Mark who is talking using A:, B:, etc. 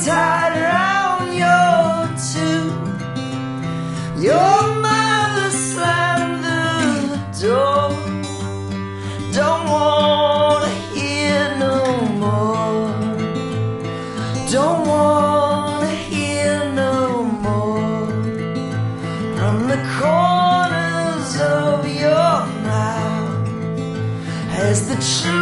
A: tied around your tooth. Your mother slammed the door. Don't wanna hear no more. Don't wanna hear no more. From the corners of your mouth as the truth